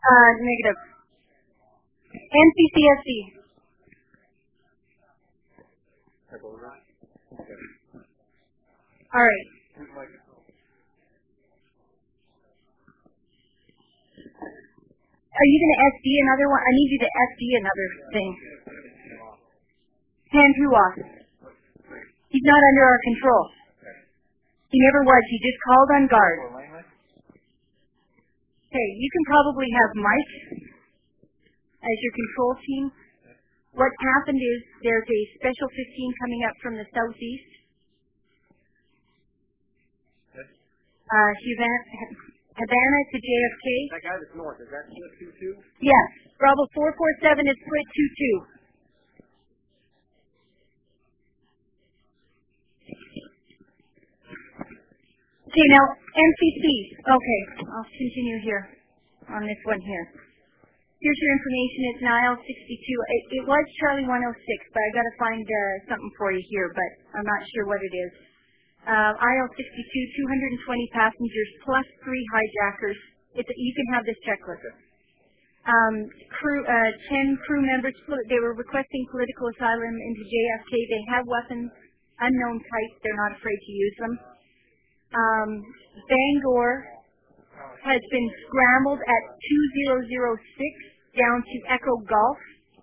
Negative. NCCSD. All right. Are you going to SD another one? I need you to SD another thing. Hand who off? He's not under our control. He never was. He just called on guard. Okay, you can probably have Mike as your control team. What happened is there's a Special 15 coming up from the southeast. Havana to JFK. That guy that's north, is that split 2-2? Yes. Bravo 447 is split 2-2. Okay, now MCC. Okay, I'll continue here on this one here. Here's your information. It's an IL-62. It was Charlie 106, but I got to find something for you here, but I'm not sure what it is. IL-62, 220 passengers plus 3 hijackers. You can have this checklist. 10 crew members. They were requesting political asylum into JFK. They have weapons, unknown types. They're not afraid to use them. Bangor has been scrambled at 2006 down to Echo Golf.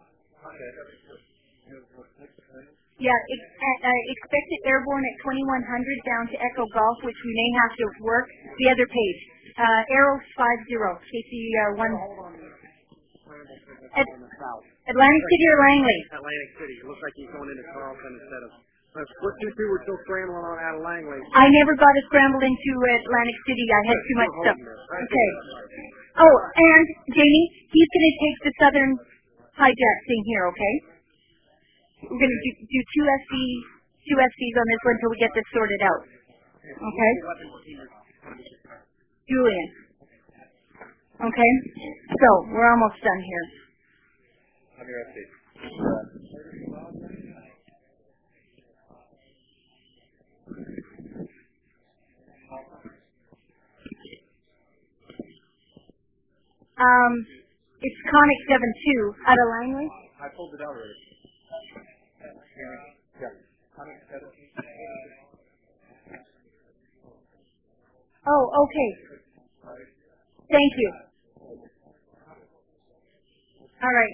Yeah, expected airborne at 2100 down to Echo Golf, which we may have to work. The other page. Arrows 50, KC1. Atlantic City or Langley? Atlantic City. It looks like he's going into Carlton instead of... Split 2-2, we're still scrambling on out of Langley. I never got a scramble into Atlantic City. I had too much stuff. Okay. Oh, and Jamie, he's going to take the southern hijack thing here, okay? We're going to do two SCs on this one until we get this sorted out. Okay? Julian. Okay? So, we're almost done here. I'm your SC. It's Conic 7-2 out of Langley. I pulled it out already. Yeah. Oh, okay. Thank you. All right.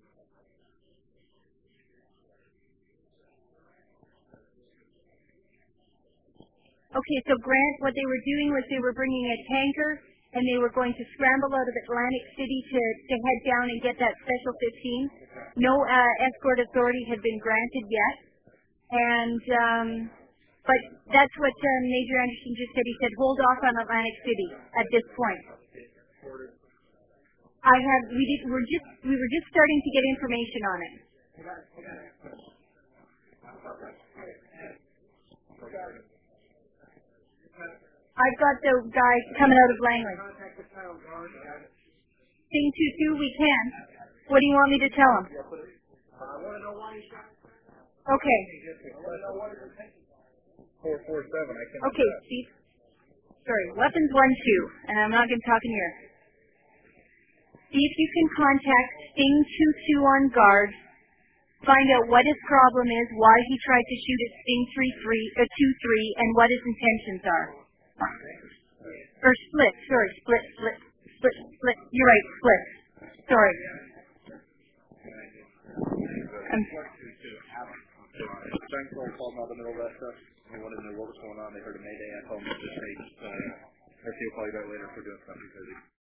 Okay, so Grant, what they were doing was they were bringing a tanker and they were going to scramble out of Atlantic City to head down and get that Special 15. No escort authority had been granted yet. And, but that's what Major Anderson just said. He said, hold off on Atlantic City at this point. We were just starting to get information on it. I've got the guy coming out of Langley. Thing 2-2, we can. What do you want me to tell him? Okay. 447, I can. Okay, Steve. Sorry, weapons 1-2, and I'm not going to talk in here. See if you can contact Sting 2-2 on guard. Find out what his problem is, why he tried to shoot at Sting 2-3, and what his intentions are. Or split. You're right, split. Sorry. Frank called out the middle of that stuff. They wanted to know what was going on. They heard a mayday at home. Just say, let's see, we'll call you back later if we're doing something.